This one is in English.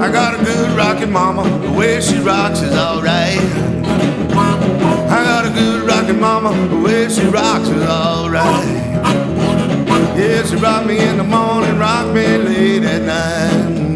I got a good rockin' mama, the way she rocks is alright. I got a good rockin' mama, the way she rocks is alright. Yeah, she rock me in the morning, rock me late at night.